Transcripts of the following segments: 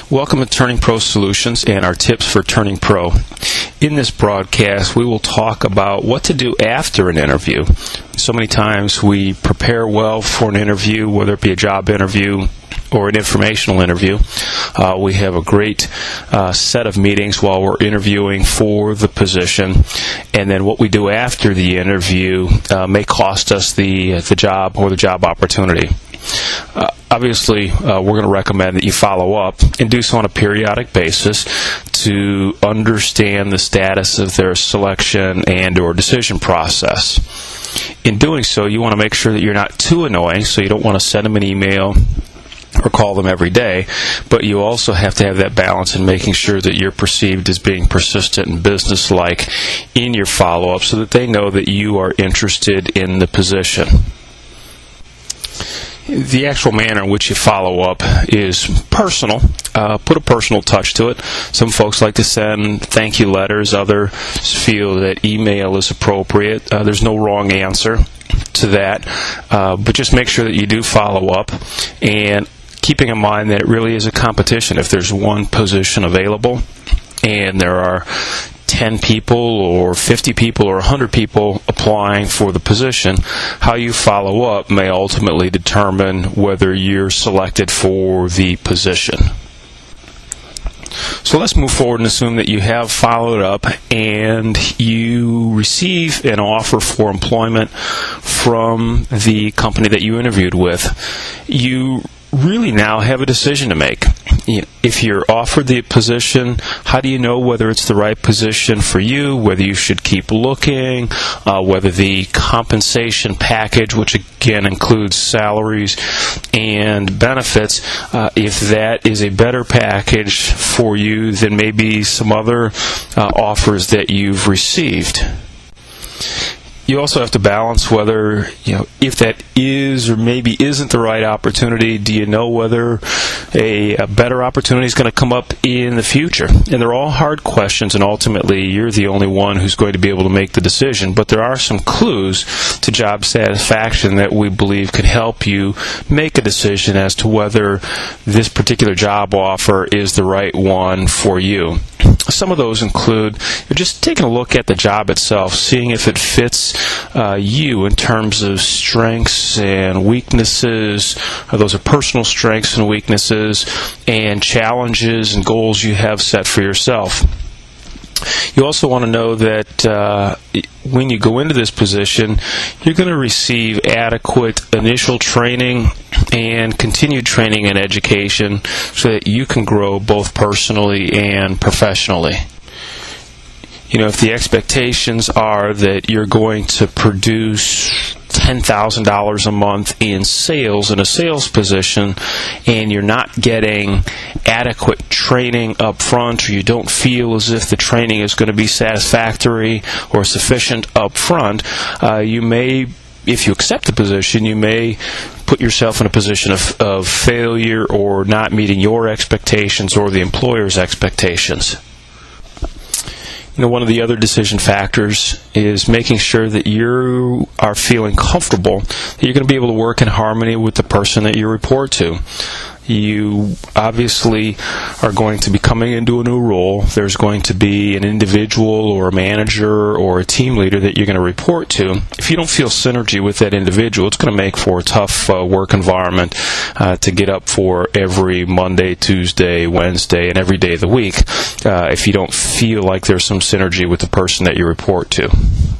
Welcome to Turning Pro Solutions and our tips for turning pro. In this broadcast, we will talk about what to do after an interview. So many times we prepare well for an interview, whether it be a job interview or an informational interview. We have a great set of meetings while we're interviewing for the position, and then what we do after the interview may cost us the job or the job opportunity. Obviously, we're going to recommend that you follow up and do so on a periodic basis to understand the status of their selection and or decision process. In doing so, you want to make sure that you're not too annoying, so you don't want to send them an email or call them every day, but you also have to have that balance in making sure that you're perceived as being persistent and businesslike in your follow-up so that they know that you are interested in the position. The actual manner in which you follow up is personal. Put a personal touch to it. Some folks like to send thank you letters. Others feel that email is appropriate. There's no wrong answer to that. But just make sure that you do follow up, and keeping in mind that it really is a competition. If there's one position available and there are 10 people or 50 people or 100 people applying for the position, how you follow up may ultimately determine whether you're selected for the position. So let's move forward and assume that you have followed up and you receive an offer for employment from the company that you interviewed with. You really now have a decision to make. If you're offered the position, how do you know whether it's the right position for you, whether you should keep looking, whether the compensation package, which again includes salaries and benefits, if that is a better package for you than maybe some other offers that you've received. You also have to balance whether, if that is or maybe isn't the right opportunity. Do you know whether a better opportunity is going to come up in the future? And they're all hard questions, and ultimately you're the only one who's going to be able to make the decision. But there are some clues to job satisfaction that we believe could help you make a decision as to whether this particular job offer is the right one for you. Some of those include just taking a look at the job itself, seeing if it fits you in terms of strengths and weaknesses. Those are personal strengths and weaknesses, and challenges and goals you have set for yourself. You also want to know that when you go into this position, you're going to receive adequate initial training and continued training and education so that you can grow both personally and professionally. If the expectations are that you're going to produce $10,000 a month in sales in a sales position, and you're not getting adequate training up front, or you don't feel as if the training is going to be satisfactory or sufficient up front, you may, if you accept the position, you may put yourself in a position of failure or not meeting your expectations or the employer's expectations. One of the other decision factors is making sure that you are feeling comfortable that you're going to be able to work in harmony with the person that you report to. You obviously are going to be coming into a new role. There's going to be an individual or a manager or a team leader that you're going to report to. If you don't feel synergy with that individual, it's going to make for a tough work environment to get up for every Monday, Tuesday, Wednesday, and every day of the week if you don't feel like there's some synergy with the person that you report to.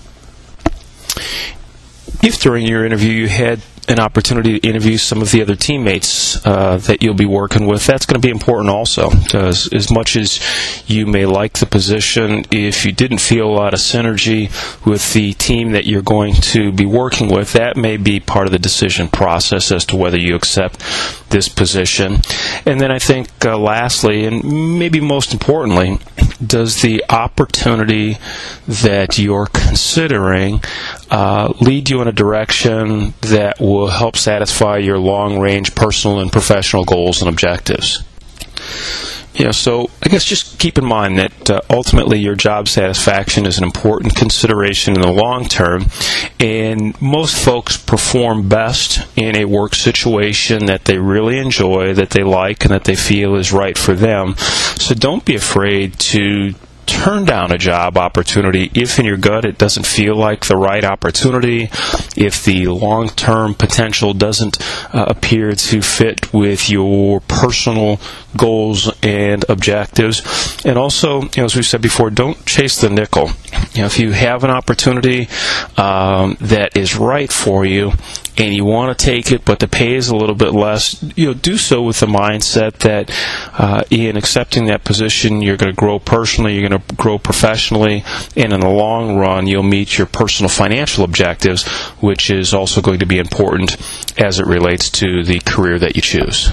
If during your interview you had an opportunity to interview some of the other teammates that you'll be working with, that's going to be important also, because as much as you may like the position, if you didn't feel a lot of synergy with the team that you're going to be working with, that may be part of the decision process as to whether you accept this position. And then I think lastly, and maybe most importantly, does the opportunity that you're considering lead you in a direction that will help satisfy your long-range personal and professional goals and objectives? So I guess just keep in mind that ultimately your job satisfaction is an important consideration in the long term, and most folks perform best in a work situation that they really enjoy, that they like, and that they feel is right for them. So don't be afraid to turn down a job opportunity if in your gut it doesn't feel like the right opportunity, if the long-term potential doesn't appear to fit with your personal goals and objectives. And also, as we said before, don't chase the nickel. If you have an opportunity that is right for you and you want to take it, but the pay is a little bit less, do so with the mindset that in accepting that position, you're going to grow personally, you're going to grow professionally, and in the long run, you'll meet your personal financial objectives, which is also going to be important as it relates to the career that you choose.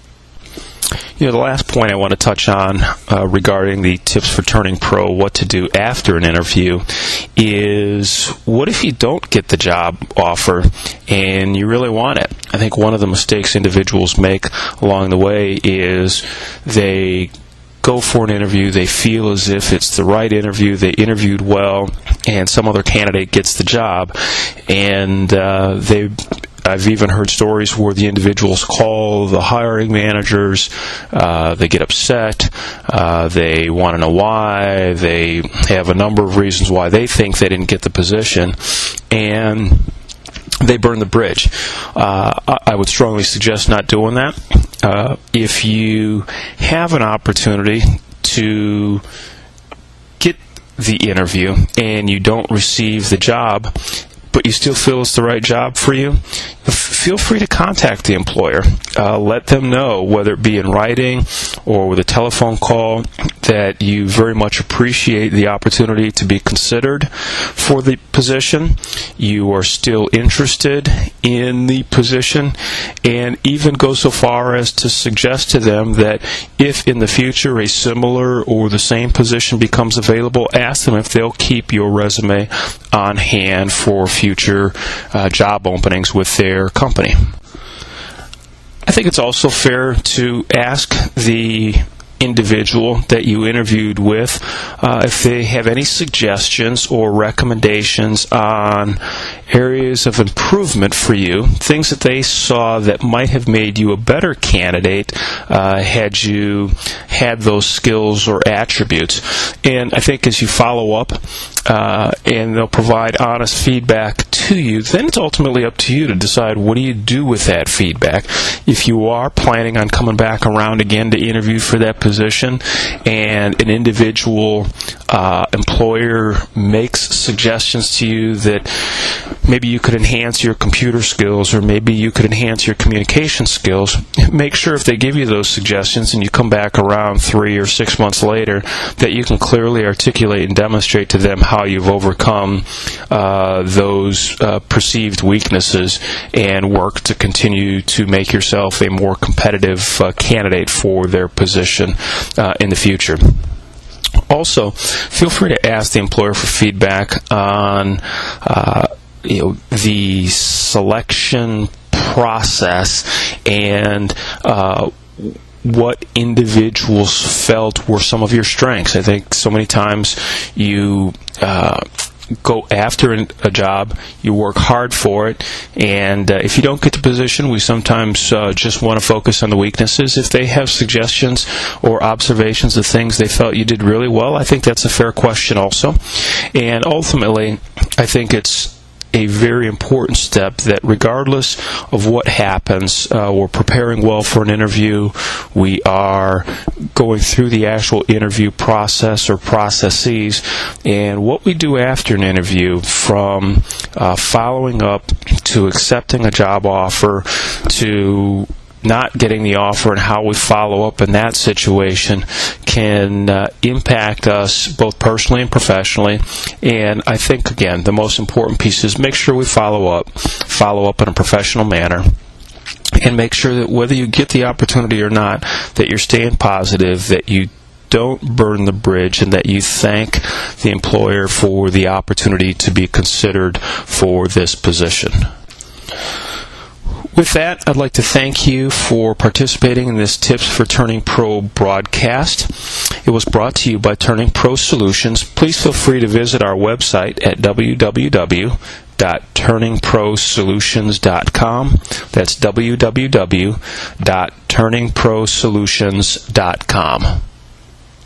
The last point I want to touch on regarding the tips for turning pro, what to do after an interview, is what if you don't get the job offer and you really want it? I think one of the mistakes individuals make along the way is they go for an interview, they feel as if it's the right interview, they interviewed well, and some other candidate gets the job, and I've even heard stories where the individuals call the hiring managers, they get upset, they want to know why, they have a number of reasons why they think they didn't get the position, and they burn the bridge. I would strongly suggest not doing that. If you have an opportunity to get the interview and you don't receive the job, but you still feel it's the right job for you, feel free to contact the employer. Let them know, whether it be in writing or with a telephone call, that you very much appreciate the opportunity to be considered for the position. You are still interested in the position, and even go so far as to suggest to them that if in the future a similar or the same position becomes available, ask them if they'll keep your resume on hand for future job openings with their company. I think it's also fair to ask the individual that you interviewed with if they have any suggestions or recommendations on areas of improvement for you, things that they saw that might have made you a better candidate had you had those skills or attributes. And I think as you follow up and they'll provide honest feedback to you, then it's ultimately up to you to decide what do you do with that feedback. If you are planning on coming back around again to interview for that position, and an individual employer makes suggestions to you that maybe you could enhance your computer skills or maybe you could enhance your communication skills, make sure if they give you those suggestions and you come back around 3 or 6 months later that you can clearly articulate and demonstrate to them how you've overcome those perceived weaknesses and work to continue to make yourself a more competitive candidate for their position in the future. Also, feel free to ask the employer for feedback on the selection process and what individuals felt were some of your strengths. I think so many times you go after a job, you work hard for it, and if you don't get the position, we sometimes just want to focus on the weaknesses. If they have suggestions or observations of things they felt you did really well, I think that's a fair question also. And ultimately, I think it's a very important step that regardless of what happens, we're preparing well for an interview, we are going through the actual interview process or processes, and what we do after an interview, from following up to accepting a job offer to not getting the offer, and how we follow up in that situation can impact us both personally and professionally. And I think, again, the most important piece is make sure we follow up in a professional manner, and make sure that whether you get the opportunity or not, that you're staying positive, that you don't burn the bridge, and that you thank the employer for the opportunity to be considered for this position. With that, I'd like to thank you for participating in this Tips for Turning Pro broadcast. It was brought to you by Turning Pro Solutions. Please feel free to visit our website at www.turningprosolutions.com. That's www.turningprosolutions.com.